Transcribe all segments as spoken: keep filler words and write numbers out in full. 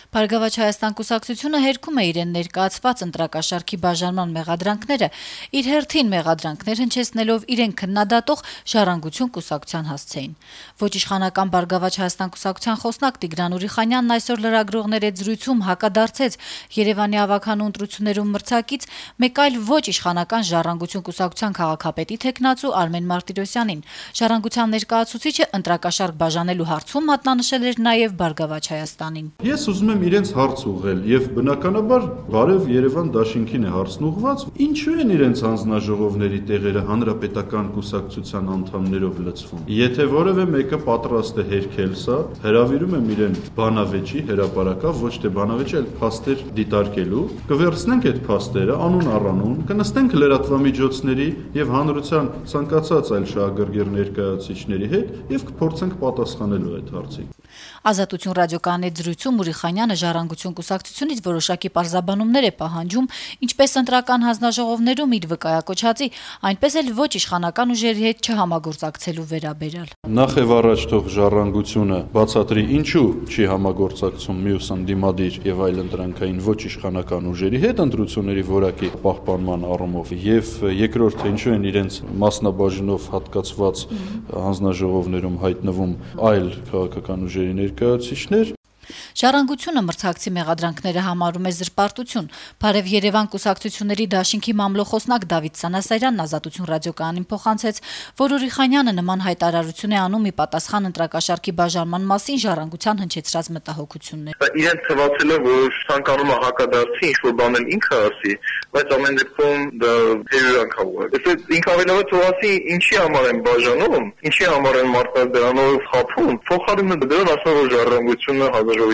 Բարգավաճ Հայաստան կուսակցությունը հերքում է իրեն ներկայացված ընտրակաշառքի բաժանման մեղադրանքները, իր հերթին մեղադրանքներ հնչեցնելով իրեն քննադատող Ժառանգություն կուսակցության հասցեին։ Ոչ իշխանական Բարգավաճ Հայաստան կուսակցության խոսնակ Տիգրան Ուրիխանյանն այսօր լրագրողներ հետ զրույցում հակադարձեց Երևանի ավագանու ընտրություններում մրցակից մեկ այլ ոչ իշխանական Ժառանգություն կուսակցության քաղաքապետի թեկնածու Արմեն Մարտիրոսյանին։ Ժառանգության ներկայացուցիչը ընտրակաշառք բաժանելու հարցում մատնանշել էր նաև Բարգավաճ Հայաստանին։ Ես ուզում եմ իրենց հարց ուղղել եւ բնականաբար Բարև Երևան դաշինքին է հարցն ուղղված, ինչու են իրենց հանձնաժողովների տեղերը հանրապետական կուսակցության անդամներով լցվում։ Եթե որևէ մեկը պատրաստ է հերքել սա, հրավիրում եմ իրեն բանավեճի հրապարակավ, ոչ թե բանավեճ, այլ փաստեր դիտարկելու, կվերցնենք այդ փաստերը անուն առանուն, կնստենք լրատվամիջոցների եւ հանրության ցանկացած այլ շահագրգիռ ներկայացուցիչների հետ եւ կփորձենք պատասխանելու այդ հարցին։ Ազատություն ռադիոկայանի զրույցում Ուրիխանյանը Ժառանգություն կուսակցությունից որոշակի պարզաբանումներ է պահանջում, ինչպես ընտրական հանձնաժողովներում իր վկայակոչածի, այնպես էլ ոչ իշխանական ուժերի հետ չհամագործակցելու վերաբերյալ։ Նախ եւ առաջ թող Ժառանգությունը բացատրի ինչու չի համագործակցում մյուս ընդդիմադիր եւ այլ ընտրանքային ոչ իշխանական ուժերի հետ ընտրությունների որակի պահպանման առումով, եւ երկրորդը ինչու են իրենց մասնաբաժնով հատկացված հանձնաժողովներում հայտնվում այլ քաղաքական ուժերի ներկայացուցիչներ։ Ժառանգությունը մրցակցի մեղադրանքները համարում է զրպարտություն։ Բարև Երևան կուսակցությունների դաշինքի մամլոխոսնակ Դավիթ Սանասարյանն Ազատություն ռադիոկայանին փոխանցեց, որ Ուրիխանյանը նման հայտարարություն է անում ի պատասխան ընտրակաշառքի բաժանման մասին Ժառանգության հնչեցրած մտահոգություններ։ Իրեն թվացել է, որ ցանկանում է հակադարձի, ինչ-որ բան էլ ինքը ասի, բայց ամեն դեպքում դա հերիրանքավոր է։ Եթե ինքը ավելորդ թվացի, ինչի համար են բաժանում, ինչի համար են մարդկանց դրանով խափում, փոխարինը դրան ասում որ Ժառանգությունը հանրաժողովի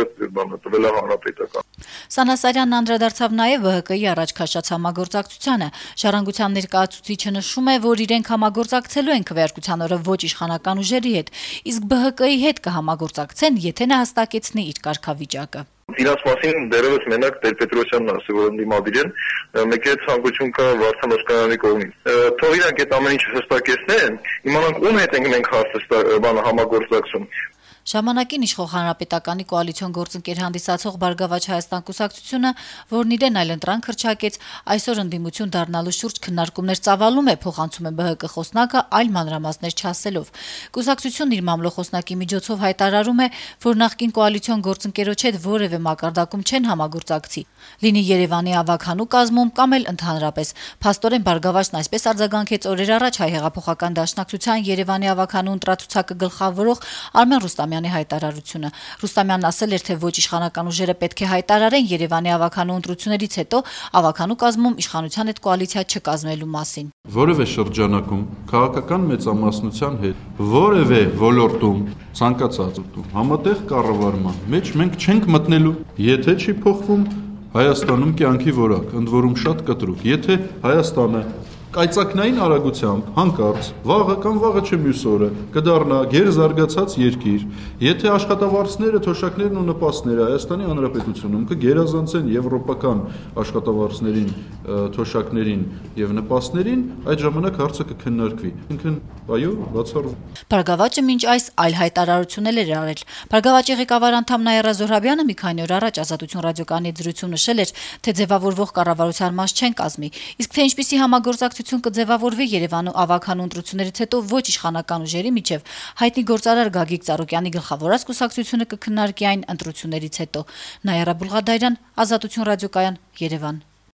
Սանասարյանն անդրադարձավ նաև ԲՀԿ-ի առաջ քաշած համագործակցությանը։ Ժառանգության ներկայացուցիչը նշում է, որ իրենք համագործակցելու են քվեարկության օրը ոչ իշխանական ուժերի հետ, իսկ ԲՀԿ-ի հետ կհամագործակցեն, եթե նա հստակեցնի իր կարգավիճակը։ Իրաց մասին դերևս մենակ Տեր-Պետրոսյանն ասի, որ ընդդիմադիր են, մեկ է ցանկություն կա Վարդան Օսկանյանի կողմից։ Թող իրանք այդ ամեն ինչը հստակեցնեն, իմանանք ում հետ ենք մենք հարցը համագործակցում։ Ժամանակին իշխող Հանրապետականի կոալիցիոն գործընկեր հանդիսացող Բարգավաճ Հայաստան կուսակցությունը, որն իրեն այլընտրանք հռչակեց, այսօր ընդդիմություն դառնալու շուրջ քննարկումներ ծավալում է, փոխանցում է ԲՀԿ խոսնակը այլ մանրամասներ չասելով։ Կուսակցությունն իր մամլոխոսնակի միջոցով հայտարարում է, որ նախկին կոալիցիոն գործընկերոջ հետ որևէ մակարդակում չեն համագործակցի, լինի Երևանի ավագանու կազմում կամ էլ ընդհանրապես։ Փաստորեն Բարգավաճն այսպես արձագանքեց օրեր առաջ Հայ հեղափոխական դաշնակցության Երևանի ավագանու ընտրացուցակը գլխավորող Արմեն Ռուստամյանի հայտարարությունը։ Ռուստամյանն ասել էր, թե ոչ իշխանական ուժերը պետք է հայտարարեն Երևանի ավագանու ընտրություններից հետո ավագանու կազմում իշխանության հետ կոալիցիա չկազմելու մասին։ Որևէ շրջանակում քաղաքական մեծամասնության հետ որևէ ոլորտում ցանկացած համատեղ կառավարման մեջ մենք չենք մտնելու, եթե չի փոխվում Հայաստանում կյանքի որակ, ընդ որում շատ կտրուկ, եթե Հայաստանը կայծակնային արագությամբ հանկարծ վաղը կամ վաղը չէ մյուս օրը կդառնա գերզարգացած երկիր, եթե աշխատավարձները, թոշակներն ու նպաստները Հայաստանի Հանրապետությունում կգերազանցեն եվրոպական աշխատավարձներին, թոշակներին եւ նպաստներին, այդ ժամանակ հարցը կքննարկվի։ Ինքն այո, բացառվում։ Բարգավաճը մինչ այս այլ հայտարարություններ էր արել։ Բարգավաճի ղեկավար անդամ Նաիրա Զոհրաբյանը մի քանի օր առաջ Ազատություն ռադիոկայանի զրույցում նշել էր, թե ձևավորվող կառավարության մաս չեն կազմի, իսկ թե ինչպիսի համագործակցություն կձևավորվի Երևանու ավագանու ընտրություններից հետո ոչ իշխանական ուժերի միջև, հայտնի գործարար Գագիկ Ծառուկյանի գլխավորած կուսակցությունը կքննարկի այն ընտրություններից հետո։ Նաիրա Բուլղադարյան, Ազատություն ռադիոկայան, Երևան։